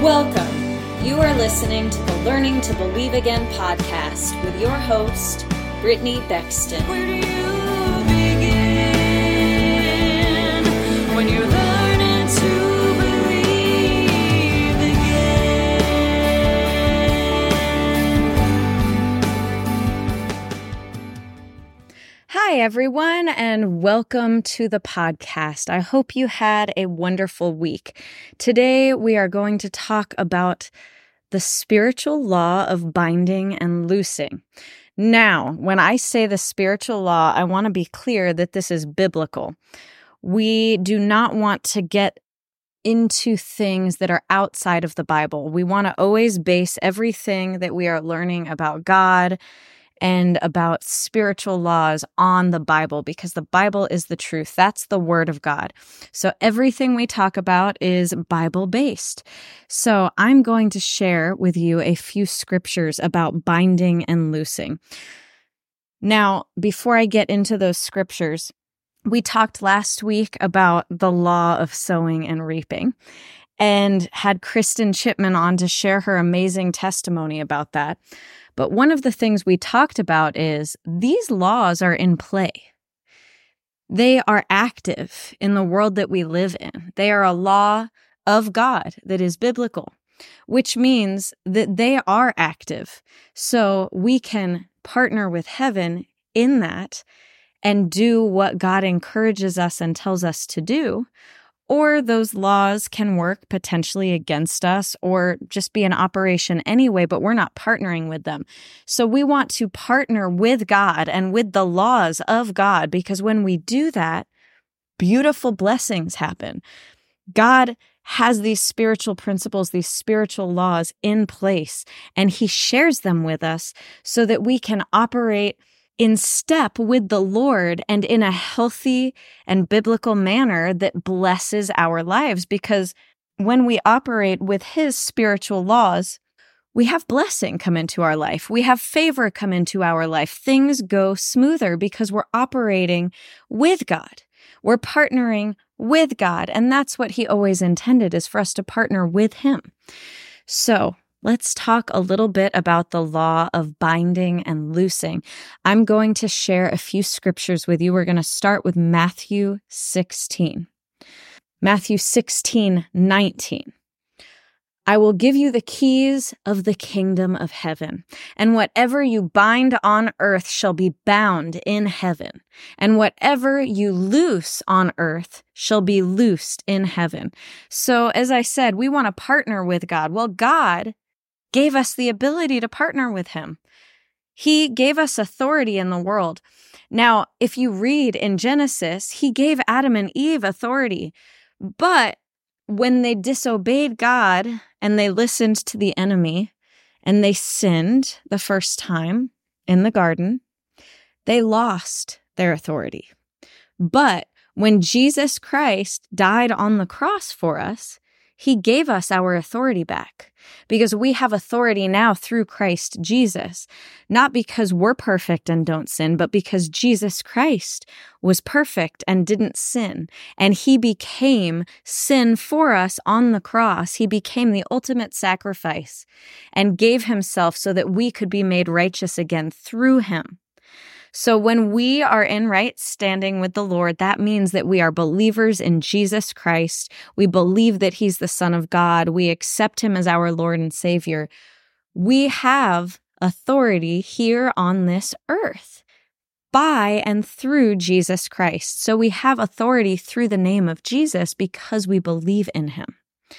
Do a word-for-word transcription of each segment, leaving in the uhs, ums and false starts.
Welcome. You are listening to the Learning to Believe Again podcast with your host, Brittany Bexton. Where do you begin when you're learning to believe again? Hi, everyone, and welcome to the podcast. I hope you had a wonderful week. Today, we are going to talk about the spiritual law of binding and loosing. Now, when I say the spiritual law, I want to be clear that this is biblical. We do not want to get into things that are outside of the Bible. We want to always base everything that we are learning about God and about spiritual laws on the Bible, because the Bible is the truth. That's the Word of God. So everything we talk about is Bible-based. So I'm going to share with you a few scriptures about binding and loosing. Now, before I get into those scriptures, we talked last week about the law of sowing and reaping, and had Kristen Chipman on to share her amazing testimony about that. But one of the things we talked about is these laws are in play. They are active in the world that we live in. They are a law of God that is biblical, which means that they are active. So we can partner with heaven in that and do what God encourages us and tells us to do. Or those laws can work potentially against us or just be in operation anyway, but we're not partnering with them. So we want to partner with God and with the laws of God, because when we do that, beautiful blessings happen. God has these spiritual principles, these spiritual laws in place, and He shares them with us so that we can operate in step with the Lord and in a healthy and biblical manner that blesses our lives. Because when we operate with His spiritual laws, we have blessing come into our life. We have favor come into our life. Things go smoother because we're operating with God. We're partnering with God. And that's what He always intended, is for us to partner with Him. So let's talk a little bit about the law of binding and loosing. I'm going to share a few scriptures with you. We're going to start with Matthew sixteen. Matthew sixteen nineteen. I will give you the keys of the kingdom of heaven, and whatever you bind on earth shall be bound in heaven, and whatever you loose on earth shall be loosed in heaven. So, as I said, we want to partner with God. Well, God gave us the ability to partner with Him. He gave us authority in the world. Now, if you read in Genesis, He gave Adam and Eve authority, but when they disobeyed God and they listened to the enemy and they sinned the first time in the garden, they lost their authority. But when Jesus Christ died on the cross for us, He gave us our authority back, because we have authority now through Christ Jesus, not because we're perfect and don't sin, but because Jesus Christ was perfect and didn't sin, and He became sin for us on the cross. He became the ultimate sacrifice and gave Himself so that we could be made righteous again through Him. So when we are in right standing with the Lord, that means that we are believers in Jesus Christ. We believe that He's the Son of God. We accept Him as our Lord and Savior. We have authority here on this earth by and through Jesus Christ. So we have authority through the name of Jesus because we believe in Him.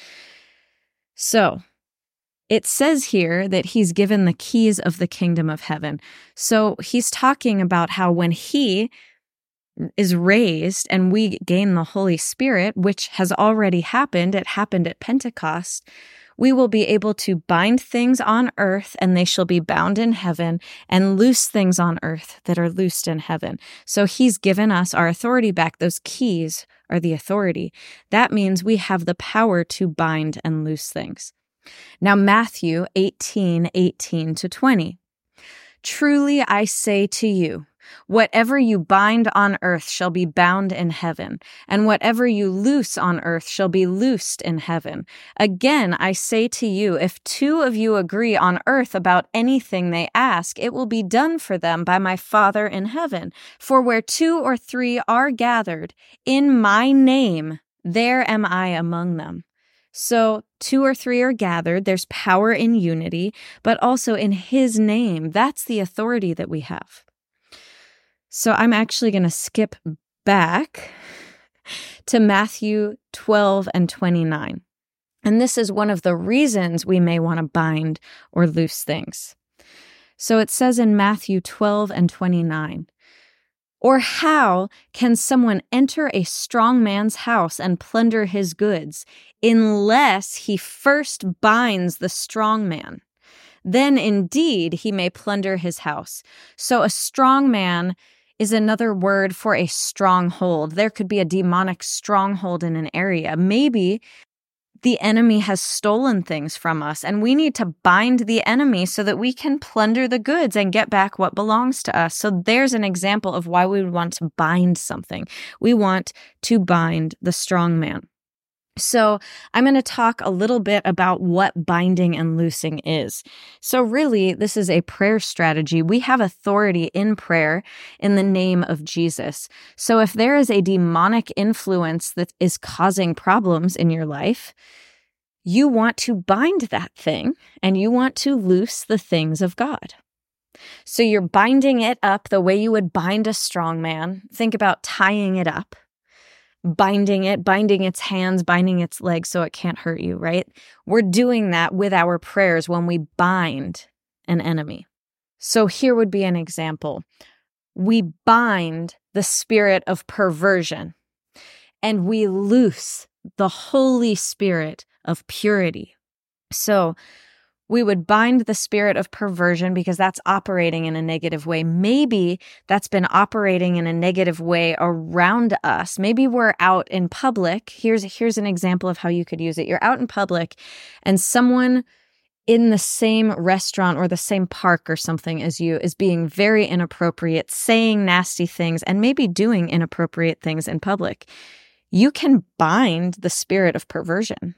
So it says here that He's given the keys of the kingdom of heaven. So He's talking about how when He is raised and we gain the Holy Spirit, which has already happened, it happened at Pentecost, we will be able to bind things on earth and they shall be bound in heaven, and loose things on earth that are loosed in heaven. So He's given us our authority back. Those keys are the authority. That means we have the power to bind and loose things. Now, Matthew eighteen eighteen to twenty. Truly I say to you, Whatever you bind on earth shall be bound in heaven, and whatever you loose on earth shall be loosed in heaven. Again, I say to you, if two of you agree on earth about anything they ask, it will be done for them by my Father in heaven. For where two or three are gathered in my name, there am I among them. So two or three are gathered. There's power in unity, but also in his name. That's the authority that we have. So I'm actually going to skip back to Matthew twelve and twenty-nine. And this is one of the reasons we may want to bind or loose things. So it says in Matthew twelve and twenty-nine, or how can someone enter a strong man's house and plunder his goods unless he first binds the strong man? Then indeed he may plunder his house. So a strong man is another word for a stronghold. There could be a demonic stronghold in an area. Maybe the enemy has stolen things from us, and we need to bind the enemy so that we can plunder the goods and get back what belongs to us. So there's an example of why we would want to bind something. We want to bind the strong man. So I'm going to talk a little bit about what binding and loosing is. So really, this is a prayer strategy. We have authority in prayer in the name of Jesus. So if there is a demonic influence that is causing problems in your life, you want to bind that thing and you want to loose the things of God. So you're binding it up the way you would bind a strong man. Think about tying it up. Binding it, binding its hands, binding its legs so it can't hurt you, right? We're doing that with our prayers when we bind an enemy. So here would be an example. We bind the spirit of perversion and we loose the Holy Spirit of purity. So we would bind the spirit of perversion because that's operating in a negative way. Maybe that's been operating in a negative way around us. Maybe we're out in public. Here's, here's an example of how you could use it. You're out in public and someone in the same restaurant or the same park or something as you is being very inappropriate, saying nasty things, and maybe doing inappropriate things in public. You can bind the spirit of perversion.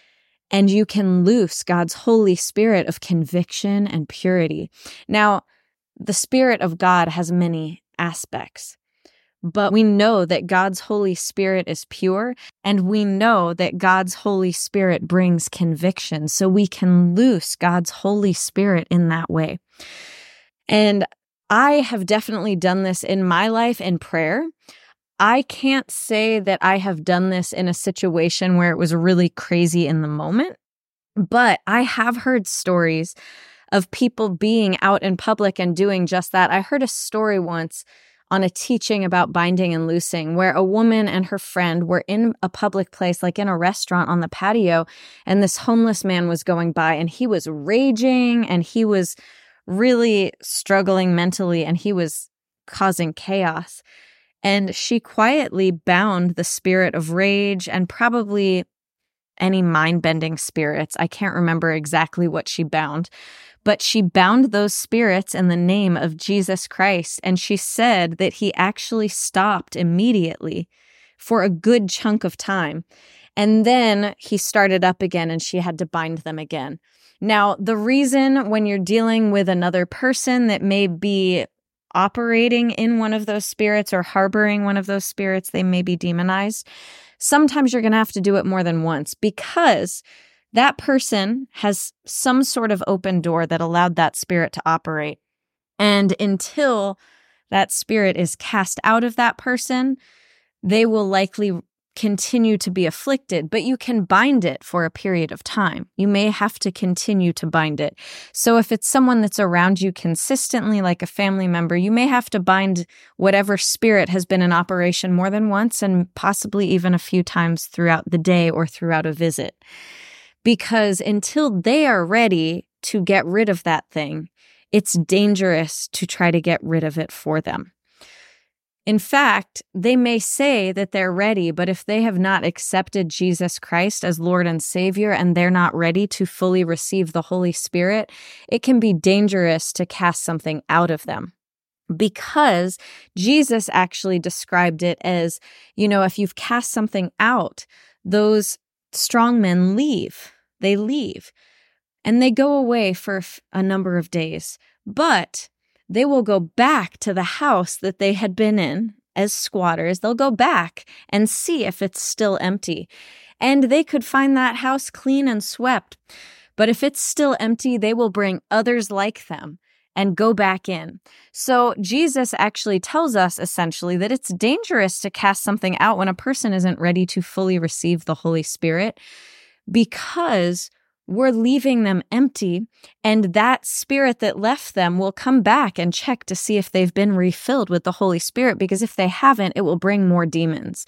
And you can loose God's Holy Spirit of conviction and purity. Now, the Spirit of God has many aspects, but we know that God's Holy Spirit is pure, and we know that God's Holy Spirit brings conviction, so we can loose God's Holy Spirit in that way. And I have definitely done this in my life in prayer. I can't say that I have done this in a situation where it was really crazy in the moment, but I have heard stories of people being out in public and doing just that. I heard a story once on a teaching about binding and loosing where a woman and her friend were in a public place, like in a restaurant on the patio, and this homeless man was going by and he was raging and he was really struggling mentally and he was causing chaos. And she quietly bound the spirit of rage and probably any mind-bending spirits. I can't remember exactly what she bound, but she bound those spirits in the name of Jesus Christ. And she said that he actually stopped immediately for a good chunk of time. And then he started up again and she had to bind them again. Now, the reason when you're dealing with another person that may be operating in one of those spirits or harboring one of those spirits, they may be demonized. Sometimes you're going to have to do it more than once because that person has some sort of open door that allowed that spirit to operate. And until that spirit is cast out of that person, they will likely continue to be afflicted, but you can bind it for a period of time. You may have to continue to bind it. So if it's someone that's around you consistently, like a family member, you may have to bind whatever spirit has been in operation more than once and possibly even a few times throughout the day or throughout a visit. Because until they are ready to get rid of that thing, it's dangerous to try to get rid of it for them. In fact, they may say that they're ready, but if they have not accepted Jesus Christ as Lord and Savior and they're not ready to fully receive the Holy Spirit, it can be dangerous to cast something out of them. because Jesus actually described it as, you know, if you've cast something out, those strong men leave. They leave and they go away for a number of days, but they will go back to the house that they had been in as squatters. They'll go back and see if it's still empty. And they could find that house clean and swept. But if it's still empty, they will bring others like them and go back in. So Jesus actually tells us essentially that it's dangerous to cast something out when a person isn't ready to fully receive the Holy Spirit, because we're leaving them empty, and that spirit that left them will come back and check to see if they've been refilled with the Holy Spirit, because if they haven't, it will bring more demons.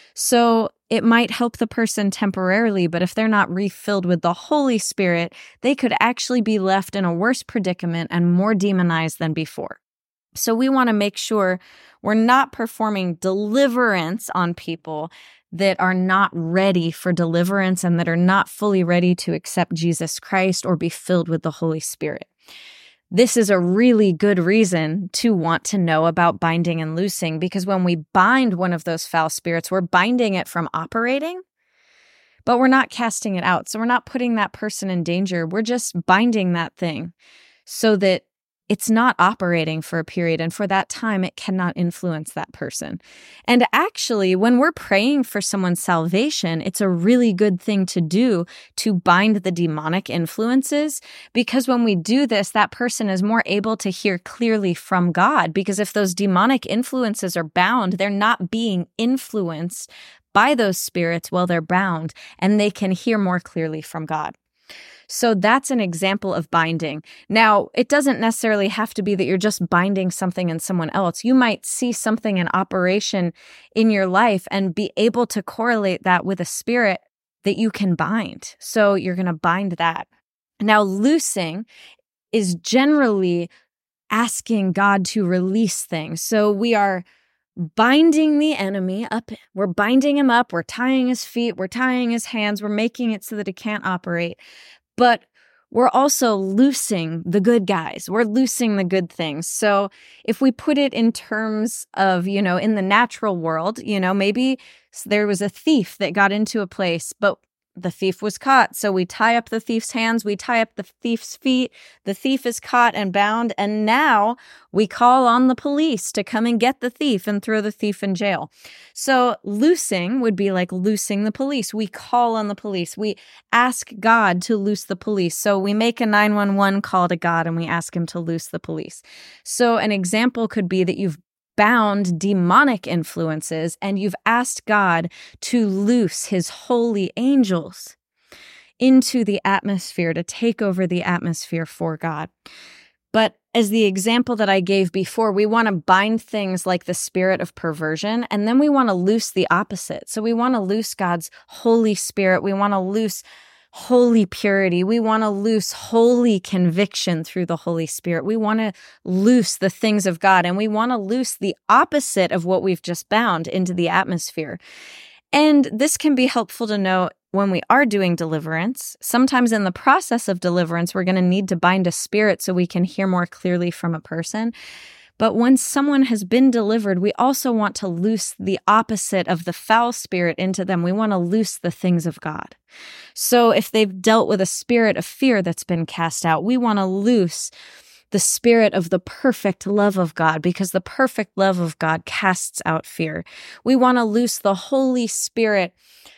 So it might help the person temporarily, but if they're not refilled with the Holy Spirit, they could actually be left in a worse predicament and more demonized than before. So we want to make sure we're not performing deliverance on people that are not ready for deliverance and that are not fully ready to accept Jesus Christ or be filled with the Holy Spirit. This is a really good reason to want to know about binding and loosing, because when we bind one of those foul spirits, we're binding it from operating, but we're not casting it out. So we're not putting that person in danger. We're just binding that thing so that it's not operating for a period, and for that time, it cannot influence that person. And actually, when we're praying for someone's salvation, it's a really good thing to do to bind the demonic influences, because when we do this, that person is more able to hear clearly from God, because if those demonic influences are bound, they're not being influenced by those spirits while they're bound, and they can hear more clearly from God. So that's an example of binding. Now, it doesn't necessarily have to be that you're just binding something in someone else. You might see something in operation in your life and be able to correlate that with a spirit that you can bind. So you're going to bind that. Now, loosing is generally asking God to release things. So we are binding the enemy up. We're binding him up. We're tying his feet. We're tying his hands. We're making it so that he can't operate. But we're also loosing the good guys. We're loosing the good things. So if we put it in terms of, you know, in the natural world, you know, maybe there was a thief that got into a place, but the thief was caught. So we tie up the thief's hands, we tie up the thief's feet, the thief is caught and bound, and now we call on the police to come and get the thief and throw the thief in jail. So loosing would be like loosing the police. We call on the police. We ask God to loose the police. So we make a nine one one call to God and we ask him to loose the police. So an example could be that you've bound demonic influences and you've asked God to loose his holy angels into the atmosphere, to take over the atmosphere for God. But as the example that I gave before, we want to bind things like the spirit of perversion, and then we want to loose the opposite. So we want to loose God's Holy Spirit. We want to loose holy purity. We want to loose holy conviction through the Holy Spirit. We want to loose the things of God, and we want to loose the opposite of what we've just bound into the atmosphere. And this can be helpful to know when we are doing deliverance. Sometimes in the process of deliverance, we're going to need to bind a spirit so we can hear more clearly from a person. But when someone has been delivered, we also want to loose the opposite of the foul spirit into them. We want to loose the things of God. So if they've dealt with a spirit of fear that's been cast out, we want to loose the spirit of the perfect love of God, because the perfect love of God casts out fear. We want to loose the Holy Spirit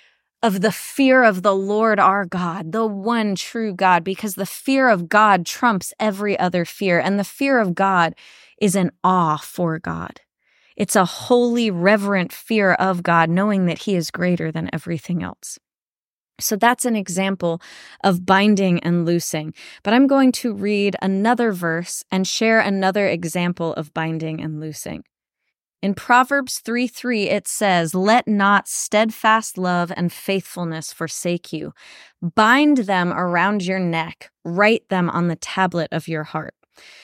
of the fear of the Lord our God, the one true God, because the fear of God trumps every other fear. And the fear of God is an awe for God. It's a holy, reverent fear of God, knowing that he is greater than everything else. So that's an example of binding and loosing. But I'm going to read another verse and share another example of binding and loosing. In Proverbs three three, it says, "Let not steadfast love and faithfulness forsake you. Bind them around your neck, write them on the tablet of your heart."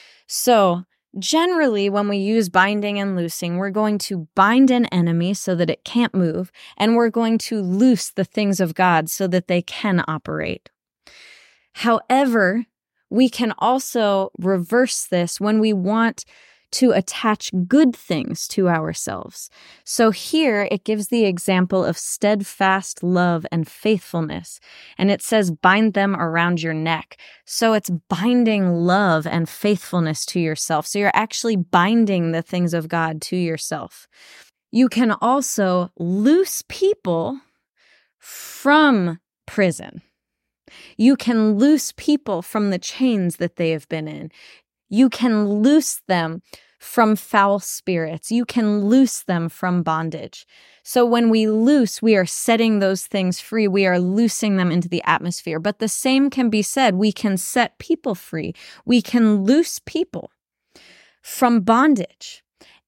So generally, when we use binding and loosing, we're going to bind an enemy so that it can't move, and we're going to loose the things of God so that they can operate. However, we can also reverse this when we want to attach good things to ourselves. So here it gives the example of steadfast love and faithfulness, and it says bind them around your neck. So it's binding love and faithfulness to yourself. So you're actually binding the things of God to yourself. You can also loose people from prison. You can loose people from the chains that they have been in. You can loose them from foul spirits. You can loose them from bondage. So when we loose, we are setting those things free. We are loosing them into the atmosphere. But the same can be said. We can set people free. We can loose people from bondage.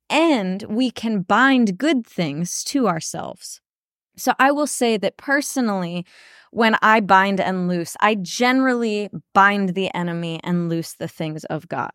And we can bind good things to ourselves. So I will say that personally, when I bind and loose, I generally bind the enemy and loose the things of God.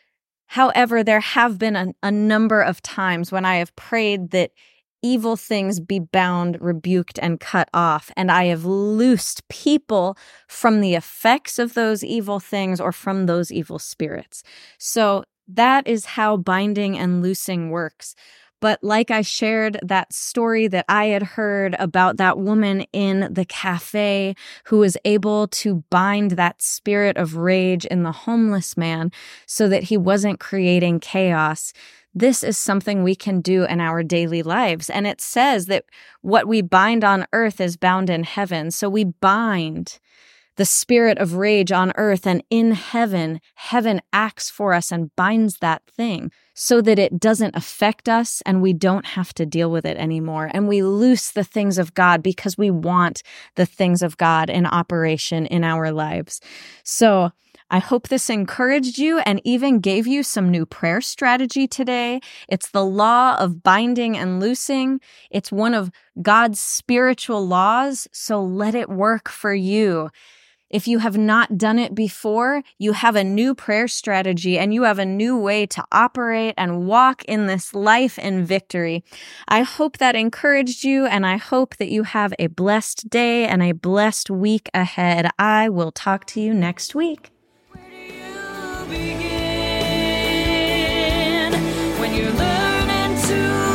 However, there have been a, a number of times when I have prayed that evil things be bound, rebuked, and cut off, and I have loosed people from the effects of those evil things or from those evil spirits. So that is how binding and loosing works. But like I shared that story that I had heard about that woman in the cafe who was able to bind that spirit of rage in the homeless man so that he wasn't creating chaos. This is something we can do in our daily lives. And it says that what we bind on earth is bound in heaven. So we bind the spirit of rage on earth, and in heaven, heaven acts for us and binds that thing so that it doesn't affect us and we don't have to deal with it anymore. And we loose the things of God because we want the things of God in operation in our lives. So I hope this encouraged you and even gave you some new prayer strategy today. It's the law of binding and loosing. It's one of God's spiritual laws, so let it work for you. If you have not done it before, you have a new prayer strategy and you have a new way to operate and walk in this life in victory. I hope that encouraged you, and I hope that you have a blessed day and a blessed week ahead. I will talk to you next week. Where do you begin when you're learning to